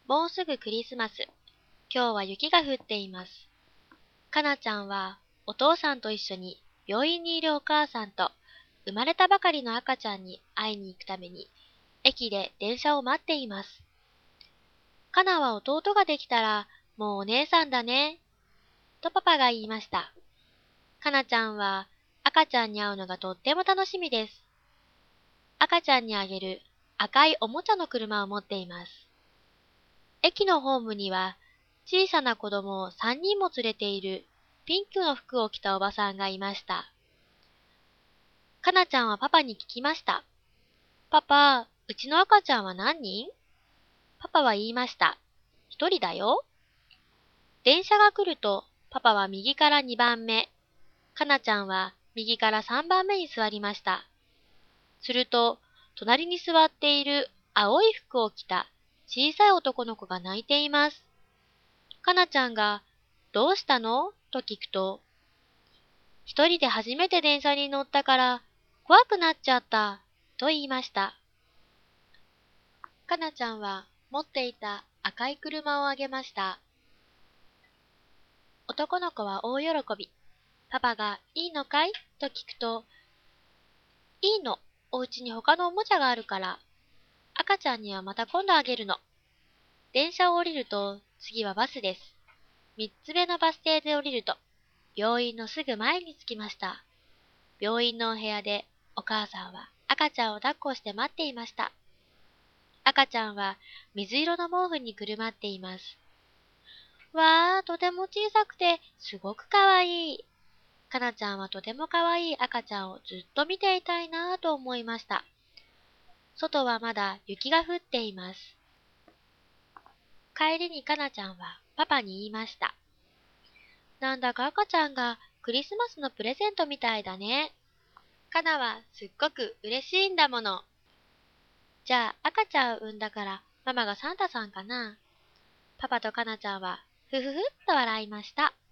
もうすぐクリスマス。今日は雪が降っています。かなちゃんはお父さんと一緒に病院にいるお母さんと生まれたばかりの赤ちゃんに会いに行くために駅で電車を待っています。かなは弟ができたらもうお姉さんだね、とパパが言いました。かなちゃんは赤ちゃんに会うのがとっても楽しみです。赤ちゃんにあげる赤いおもちゃの車を持っています。駅のホームには小さな子供を3人も連れているピンクの服を着たおばさんがいました。かなちゃんはパパに聞きました。パパ、うちの赤ちゃんは何人？パパは言いました。1人だよ。電車が来るとパパは右から2番目、かなちゃんは右から3番目に座りました。すると、隣に座っている青い服を着た小さい男の子が泣いています。かなちゃんが、どうしたの？と聞くと、一人で初めて電車に乗ったから怖くなっちゃった、と言いました。かなちゃんは持っていた赤い車をあげました。男の子は大喜び。パパがいいのかい？と聞くと、いいの。お家に他のおもちゃがあるから。赤ちゃんにはまた今度あげるの。電車を降りると次はバスです。3つ目のバス停で降りると、病院のすぐ前に着きました。病院のお部屋でお母さんは赤ちゃんを抱っこして待っていました。赤ちゃんは水色の毛布にくるまっています。わー、とても小さくてすごくかわいい。かなちゃんはとてもかわいい赤ちゃんをずっと見ていたいなぁと思いました。外はまだ雪が降っています。帰りにかなちゃんはパパに言いました。なんだか赤ちゃんがクリスマスのプレゼントみたいだね。かなはすっごく嬉しいんだもの。じゃあ赤ちゃんを産んだからママがサンタさんかな。パパとかなちゃんはふふふっと笑いました。